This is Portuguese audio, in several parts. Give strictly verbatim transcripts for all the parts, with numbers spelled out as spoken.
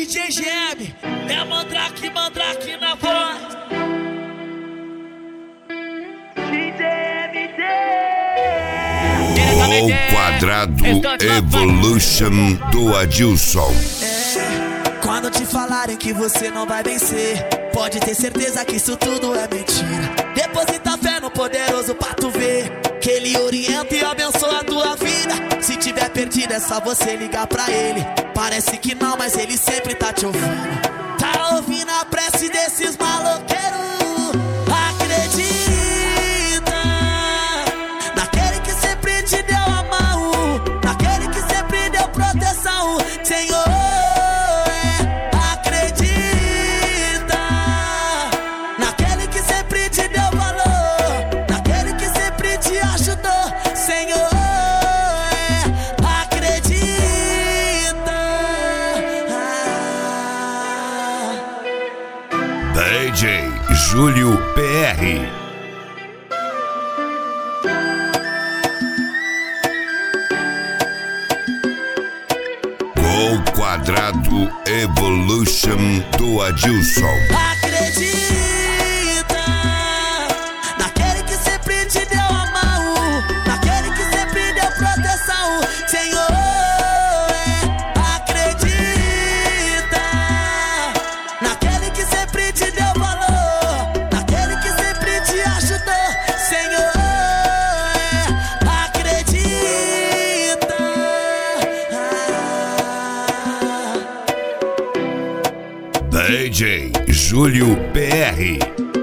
D J G M, é Mandrake, Mandrake na voz. D J M D. O quadrado Evolution do Adilson. É, quando te falarem que você não vai vencer, pode ter certeza que isso tudo é mentira. Deposita fé no poderoso pra tu ver que ele orienta e abençoa a tua vida. Se tiver perdido é só você ligar pra ele. Parece que não, mas ele sempre tá te ouvindo. Tá ouvindo a prece desses maloqueiros. Acredita naquele que sempre te deu a mão, naquele que sempre deu proteção, Senhor. É, acredita naquele que sempre te deu valor, naquele que sempre te ajudou, Senhor. D J Júlio P R. Gol quadrado Evolution do Adilson. Acredita naquele que sempre te deu a mão, naquele que sempre deu proteção, Senhor. D J Júlio P R.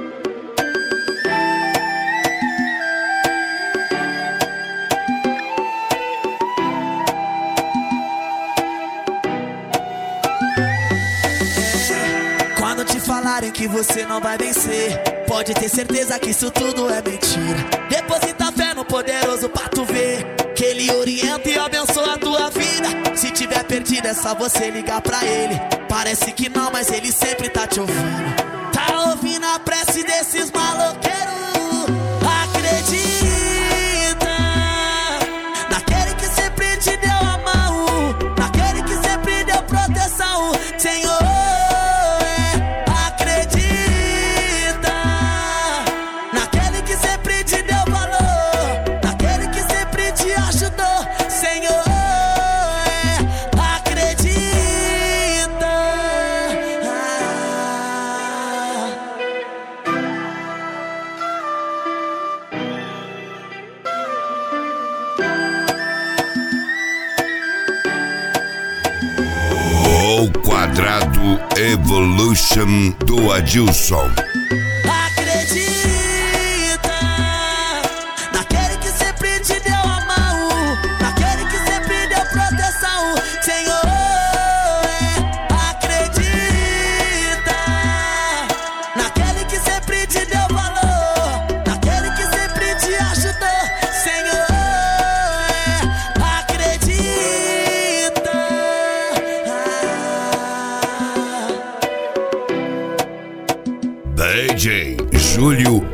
Quando te falarem que você não vai vencer, pode ter certeza que isso tudo é mentira. Deposita fé no poderoso pra tu ver que ele orienta e abençoa a tua vida. Se tiver perdido é só você ligar pra ele. Parece que não, mas ele sempre tá te ouvindo. Tá ouvindo a prece desses maloqueiros. Acredita naquele que sempre te deu a mão, naquele que sempre deu proteção, Senhor. Acredita naquele que sempre te deu valor, naquele que sempre te ajudou, Senhor. O quadrado Evolution do Adilson. Acredita naquele que sempre te deu a mão, naquele que sempre deu proteção, Senhor. Acredita naquele que sempre te deu valor, naquele que sempre te ajudou, Senhor. D J Júlio